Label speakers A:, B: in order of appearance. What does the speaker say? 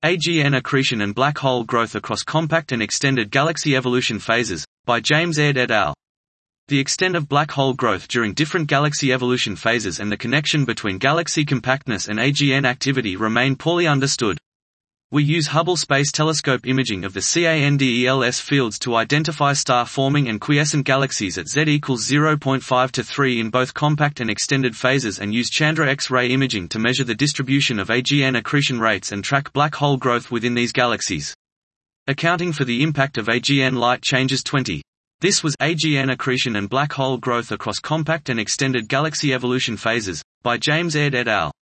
A: AGN Accretion and Black Hole Growth Across Compact and Extended Galaxy Evolution Phases, by James Aird et al. The extent of black hole growth during different galaxy evolution phases and the connection between galaxy compactness and AGN activity remain poorly understood. We use Hubble Space Telescope imaging of the CANDELS fields to identify star-forming and quiescent galaxies at Z equals 0.5 to 3 in both compact and extended phases, and use Chandra X-ray imaging to measure the distribution of AGN accretion rates and track black hole growth within these galaxies. Accounting for the impact of AGN light changes 20. This was AGN Accretion and Black Hole Growth Across Compact and Extended Galaxy Evolution Phases, by James Aird et al.